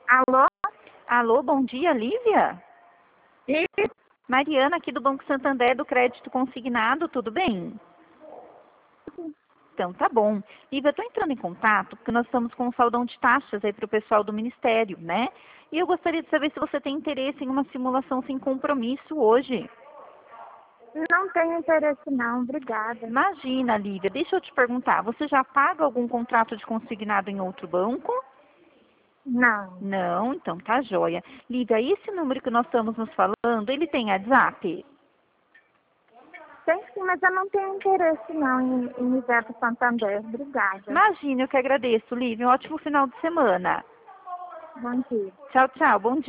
Alô? Alô, bom dia, Lívia? E Mariana, aqui do Banco Santander, do Crédito Consignado, tudo bem? Então, tá bom. Lívia, eu estou entrando em contato porque nós estamos com um saldão de taxas aí para o pessoal do Ministério, né? E eu gostaria de saber se você tem interesse em uma simulação sem compromisso hoje. não tenho interesse não, obrigada. Imagina, Lívia, deixa eu te perguntar, você já paga algum contrato de consignado em outro banco? Não. Não, então tá joia. Lívia, esse número que nós estamos nos falando, ele tem WhatsApp? Tem sim, mas eu não tenho interesse não em ir para o Santander. Obrigada. Imagina, eu que agradeço, Lívia. Um ótimo final de semana. Bom dia. Tchau, tchau. Bom dia.